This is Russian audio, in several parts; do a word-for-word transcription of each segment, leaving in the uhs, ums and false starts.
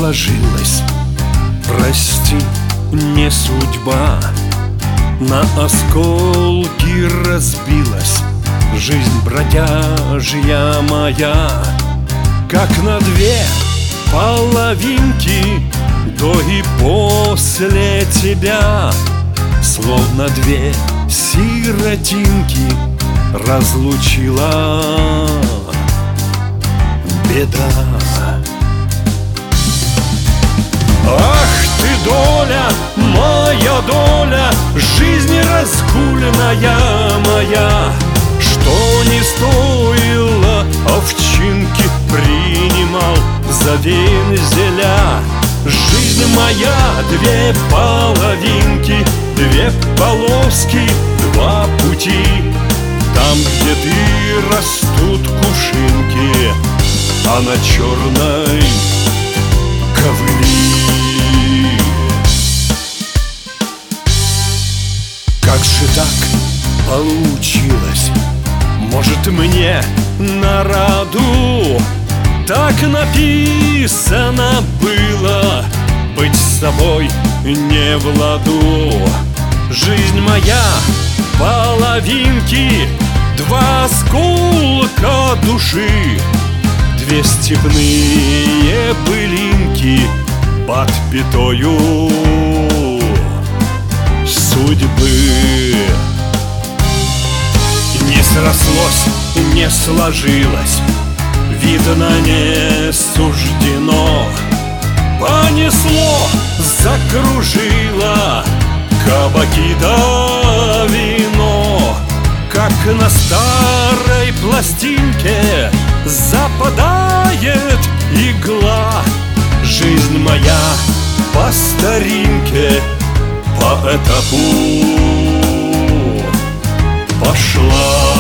сложилось, прости, не судьба. На осколки разбилась жизнь бродяжья моя, как на две половинки до и после тебя, словно две сиротинки разлучила беда. Ах ты, доля, моя доля, жизнь разгульная моя, что не стоило овчинки, принимал за вензеля. Жизнь моя две половинки, две полоски, два пути. Там, где ты, растут кувшинки, а на черной ковыли. Как же так получилось? Может, мне на роду так написано было быть с собой не в ладу. Жизнь моя половинки, два осколка души, две степные былинки под пятою судьбы. Не срослось, не сложилось, видно, не суждено. Понесло, закружило кабаки да вино, как на старой пластинке западает игла. Жизнь моя по старинке, по этапу пошла.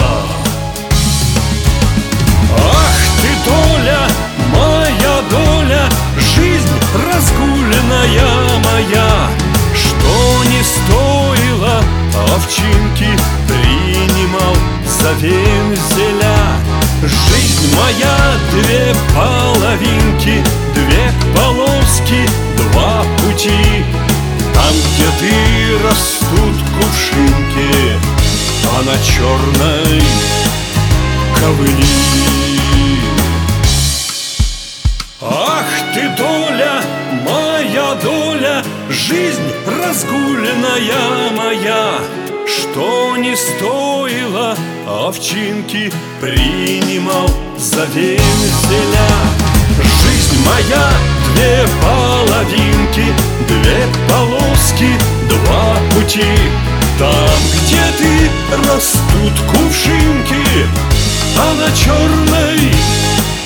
Ах ты, доля, моя доля, жизнь разгульная моя, что не стоило овчинки, принимал за вензеля. Жизнь моя две половинки, две полоски, два пути. Там, где ты, растут кувшинки, а на черной ковыли. Ах ты, доля, моя доля, жизнь разгульная моя, что не стоило овчинки, принимал за вензеля. Жизнь моя две половинки, две полоски, два пути. Там, где ты, растут кувшинки, а на черной